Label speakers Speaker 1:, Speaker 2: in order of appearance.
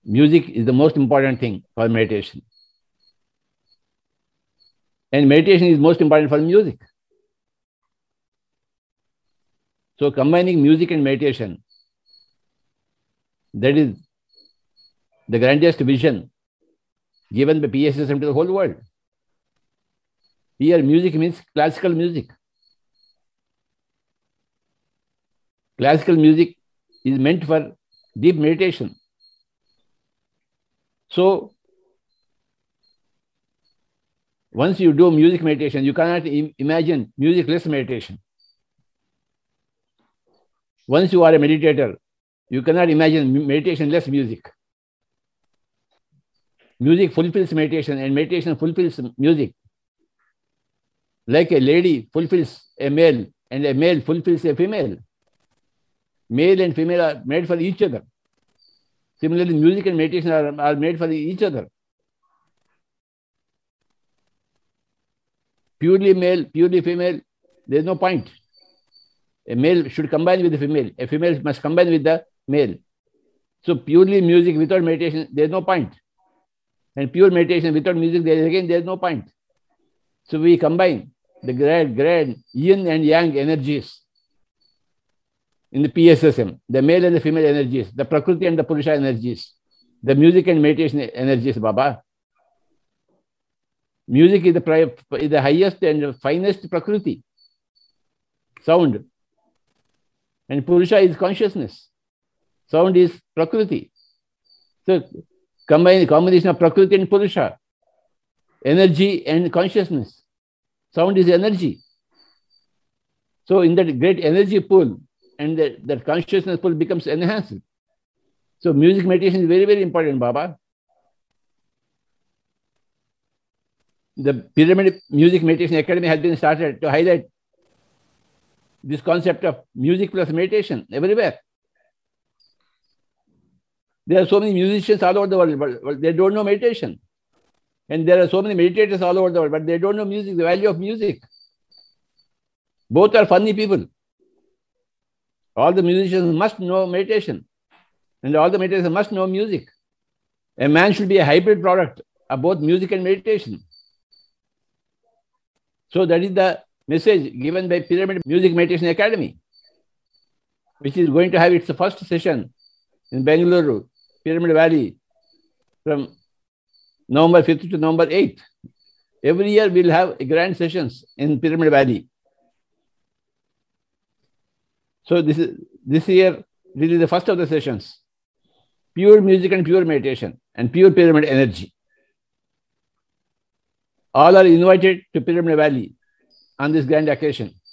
Speaker 1: Music is the most important thing for meditation. And meditation is most important for music. So combining music and meditation, that is the grandest vision given by PSSM to the whole world. Here, music means classical music. Classical music is meant for deep meditation. So, once you do music meditation, you cannot imagine musicless meditation. Once you are a meditator, you cannot imagine meditation less music. Music fulfills meditation and meditation fulfills music. Like a lady fulfills a male and a male fulfills a female. Male and female are made for each other. Similarly, music and meditation are made for each other. Purely male, purely female, there is no point. A male should combine with the female. A female must combine with the male. So purely music without meditation, there is no point. And pure meditation without music, there is no point. So we combine the grand yin and yang energies in the PSSM, the male and the female energies, the Prakriti and the Purusha energies, the music and meditation energies, Baba. Music is the highest and finest Prakriti, sound. And Purusha is consciousness. Sound is Prakriti. So combination of Prakriti and Purusha, energy and consciousness. Sound is energy. So in that great energy pool, and that consciousness pool becomes enhanced. So music meditation is very, very important, Baba. The Pyramid Music Meditation Academy has been started to highlight this concept of music plus meditation everywhere. There are so many musicians all over the world, but they don't know meditation. And there are so many meditators all over the world, but they don't know music, the value of music. Both are funny people. All the musicians must know meditation, and all the meditators must know music. A man should be a hybrid product of both music and meditation. So that is the message given by Pyramid Music Meditation Academy, which is going to have its first session in Bengaluru, Pyramid Valley, from November 5th to November 8th. Every year we'll have grand sessions in Pyramid Valley. So this year, this is the first of the sessions. Pure music and pure meditation and pure pyramid energy. All are invited to Pyramid Valley on this grand occasion.